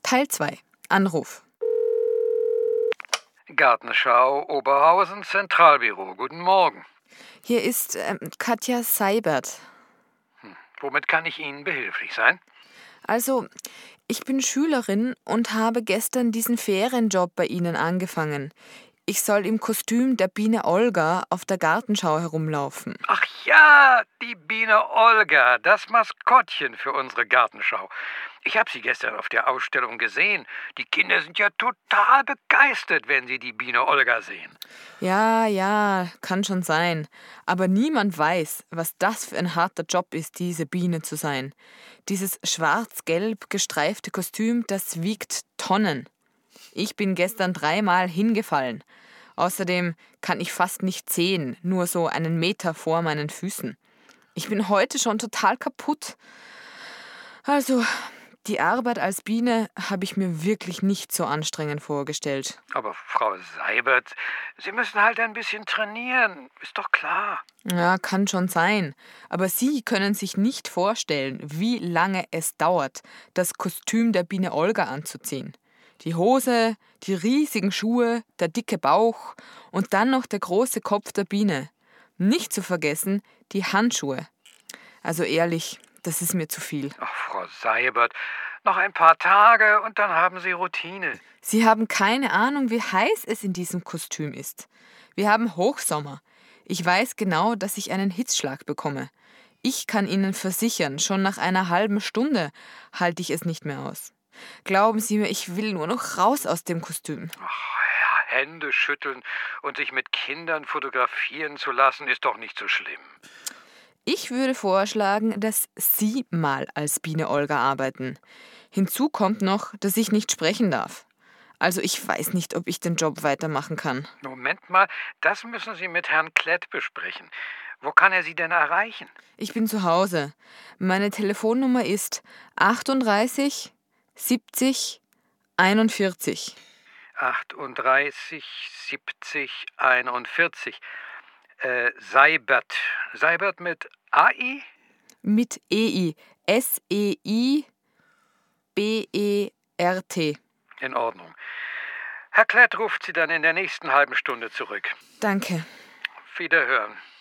Teil 2. Anruf. Gartenschau, Oberhausen, Zentralbüro. Guten Morgen. Hier ist Katja Seibert. Womit kann ich Ihnen behilflich sein? Also, ich bin Schülerin und habe gestern diesen Ferienjob bei Ihnen angefangen. Ich soll im Kostüm der Biene Olga auf der Gartenschau herumlaufen. Ach ja, die Biene Olga, das Maskottchen für unsere Gartenschau. Ich habe sie gestern auf der Ausstellung gesehen. Die Kinder sind ja total begeistert, wenn sie die Biene Olga sehen. Ja, kann schon sein. Aber niemand weiß, was das für ein harter Job ist, diese Biene zu sein. Dieses schwarz-gelb gestreifte Kostüm, das wiegt Tonnen. Ich bin gestern 3-mal hingefallen. Außerdem kann ich fast nicht sehen, nur so einen Meter vor meinen Füßen. Ich bin heute schon total kaputt. Also, die Arbeit als Biene habe ich mir wirklich nicht so anstrengend vorgestellt. Aber Frau Seibert, Sie müssen halt ein bisschen trainieren. Ist doch klar. Ja, kann schon sein. Aber Sie können sich nicht vorstellen, wie lange es dauert, das Kostüm der Biene Olga anzuziehen. Die Hose, die riesigen Schuhe, der dicke Bauch und dann noch der große Kopf der Biene. Nicht zu vergessen die Handschuhe. Also ehrlich, das ist mir zu viel. Ach, Frau Seibert, noch ein paar Tage und dann haben Sie Routine. Sie haben keine Ahnung, wie heiß es in diesem Kostüm ist. Wir haben Hochsommer. Ich weiß genau, dass ich einen Hitzschlag bekomme. Ich kann Ihnen versichern, schon nach einer halben Stunde halte ich es nicht mehr aus. Glauben Sie mir, ich will nur noch raus aus dem Kostüm. Ach ja, Hände schütteln und sich mit Kindern fotografieren zu lassen, ist doch nicht so schlimm. Ich würde vorschlagen, dass Sie mal als Biene Olga arbeiten. Hinzu kommt noch, dass ich nicht sprechen darf. Also ich weiß nicht, ob ich den Job weitermachen kann. Moment mal, das müssen Sie mit Herrn Klett besprechen. Wo kann er Sie denn erreichen? Ich bin zu Hause. Meine Telefonnummer ist 38 70 41. 38 70 41. Seibert. Seibert mit AI? Mit EI. SEIBERT. In Ordnung. Herr Klett ruft Sie dann in der nächsten halben Stunde zurück. Danke. Wiederhören.